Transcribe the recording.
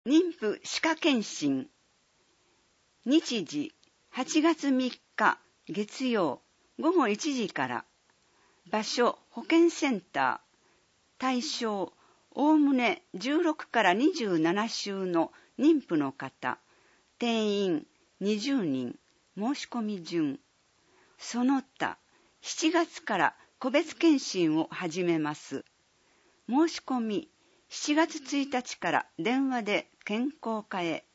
妊婦歯科検診。日時8月3日月曜午後1時から。場所保健センター。対象おおむね16から27週の妊婦の方。定員20人。申し込み順。その他7月から個別検診を始めます。申し込み7月1日から電話で健康課へ。